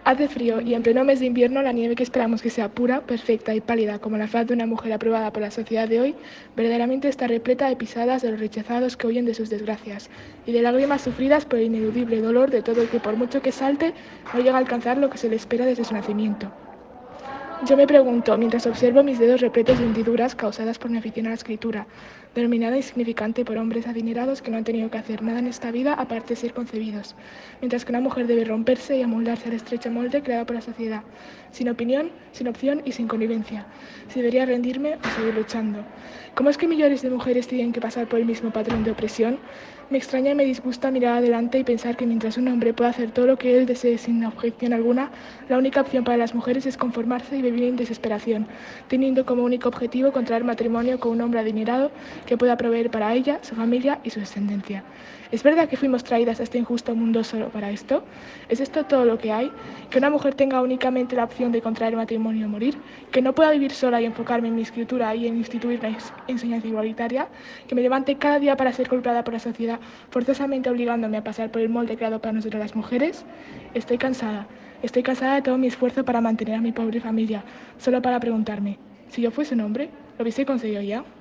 Hace frío y en pleno mes de invierno la nieve que esperamos que sea pura, perfecta y pálida como la faz de una mujer aprobada por la sociedad de hoy, verdaderamente está repleta de pisadas de los rechazados que huyen de sus desgracias y de lágrimas sufridas por el ineludible dolor de todo el que por mucho que salte no llega a alcanzar lo que se le espera desde su nacimiento. Yo me pregunto, mientras observo mis dedos repletos de hendiduras causadas por mi afición a la escritura, denominada insignificante por hombres adinerados que no han tenido que hacer nada en esta vida aparte de ser concebidos, mientras que una mujer debe romperse y amoldarse al estrecho molde creado por la sociedad, sin opinión, sin opción y sin connivencia, si debería rendirme o seguir luchando. ¿Cómo es que millones de mujeres tienen que pasar por el mismo patrón de opresión? Me extraña y me disgusta mirar adelante y pensar que mientras un hombre puede hacer todo lo que él desee sin objeción alguna, la única opción para las mujeres es conformarse y vivir en desesperación, teniendo como único objetivo contraer matrimonio con un hombre adinerado que pueda proveer para ella, su familia y su descendencia. ¿Es verdad que fuimos traídas a este injusto mundo solo para esto? ¿Es esto todo lo que hay? ¿Que una mujer tenga únicamente la opción de contraer matrimonio o morir? ¿Que no pueda vivir sola y enfocarme en mi escritura y en instituir una enseñanza igualitaria? ¿Que me levante cada día para ser golpeada por la sociedad, forzosamente obligándome a pasar por el molde creado para nosotras las mujeres? Estoy cansada. Estoy cansada de todo mi esfuerzo para mantener a mi pobre familia, solo para preguntarme, si yo fuese un hombre, ¿lo hubiese conseguido ya?